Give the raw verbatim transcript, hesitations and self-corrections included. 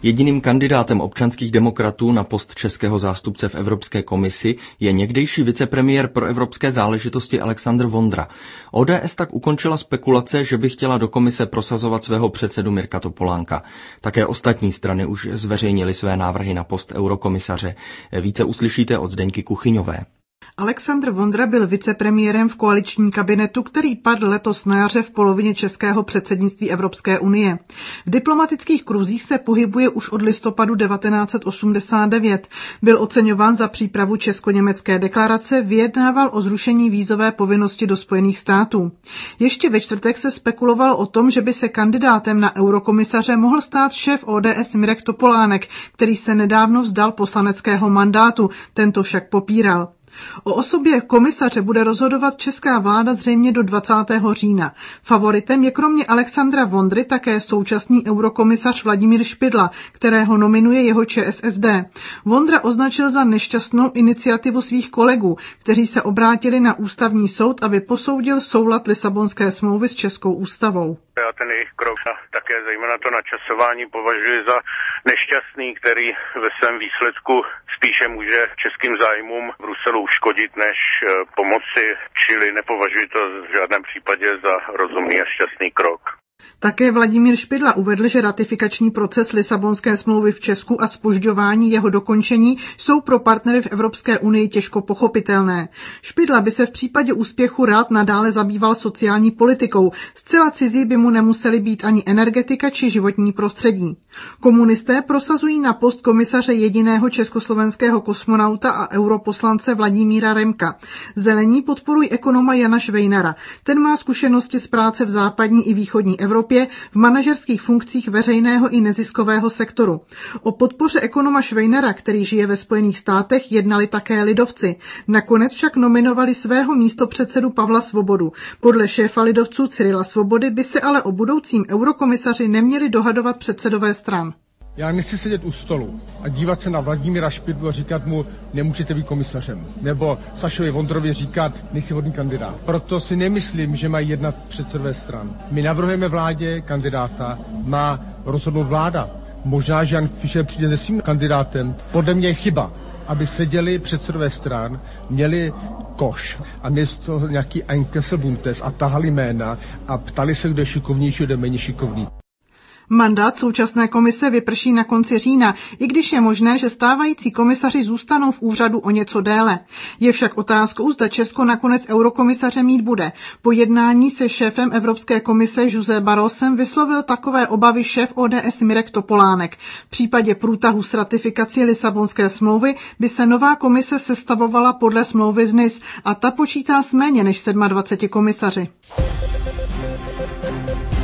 Jediným kandidátem občanských demokratů na post českého zástupce v Evropské komisi je někdejší vicepremiér pro evropské záležitosti Alexandr Vondra. O D S tak ukončila spekulace, že by chtěla do komise prosazovat svého předsedu Mirka Topolánka. Také ostatní strany už zveřejnily své návrhy na post eurokomisaře. Více uslyšíte od Zdeňky Kuchyňové. Alexandr Vondra byl vicepremiérem v koaličním kabinetu, který padl letos na jaře v polovině českého předsednictví Evropské unie. V diplomatických kruzích se pohybuje už od listopadu devatenáct set osmdesát devět. Byl oceňován za přípravu česko-německé deklarace, vyjednával o zrušení vízové povinnosti do Spojených států. Ještě ve čtvrtek se spekulovalo o tom, že by se kandidátem na eurokomisaře mohl stát šéf O D S Mirek Topolánek, který se nedávno vzdal poslaneckého mandátu, tento však popíral. O osobě komisaře bude rozhodovat česká vláda zřejmě do dvacátého října. Favoritem je kromě Alexandra Vondry také současný eurokomisař Vladimír Špidla, kterého nominuje jeho Č S S D. Vondra označil za nešťastnou iniciativu svých kolegů, kteří se obrátili na ústavní soud, aby posoudil soulad Lisabonské smlouvy s českou ústavou. Já ten jejich krok a také zejména to načasování považuji za nešťastný, který ve svém výsledku spíše může českým zájmům v Bruselu uškodit, než pomoci, čili nepovažuji to v žádném případě za rozumný a šťastný krok. Také Vladimír Špidla uvedl, že ratifikační proces Lisabonské smlouvy v Česku a zpožďování jeho dokončení jsou pro partnery v Evropské unii těžko pochopitelné. Špidla by se v případě úspěchu rád nadále zabýval sociální politikou. Zcela cizí by mu nemuseli být ani energetika či životní prostředí. Komunisté prosazují na post komisaře jediného československého kosmonauta a europoslance Vladimíra Remka. Zelení podporují ekonoma Jana Švejnara. Ten má zkušenosti z práce v západní i východní Evropě v manažerských funkcích veřejného i neziskového sektoru. O podpoře ekonoma Švejnara, který žije ve Spojených státech, jednali také lidovci. Nakonec však nominovali svého místopředsedu Pavla Svobodu. Podle šéfa lidovců Cyrila Svobody by se ale o budoucím eurokomisaři neměli dohadovat předsedové stran. Já nechci sedět u stolu a dívat se na Vladimíra Špidlu a říkat mu, nemůžete být komisařem. Nebo Sašovi Vondrovi říkat, nejsi vhodný kandidát. Proto si nemyslím, že mají jednat předsedové stran. My navrhujeme vládě kandidáta, má rozhodnout vláda. Možná, že Jan Fischer přijde se svým kandidátem. Podle mě je chyba, aby seděli předsedové stran, měli koš a měli z toho nějaký Einkelselbuntes a tahali jména a ptali se, kdo je šikovnější, kdo je méně šikovný. Mandát současné komise vyprší na konci října, i když je možné, že stávající komisaři zůstanou v úřadu o něco déle. Je však otázkou, zda Česko nakonec eurokomisaře mít bude. Po jednání se šéfem Evropské komise José Barrosem vyslovil takové obavy šéf O D S Mirek Topolánek. V případě průtahu s ratifikací Lisabonské smlouvy by se nová komise sestavovala podle smlouvy z Nice a ta počítá s méně než dvaceti sedmi komisaři.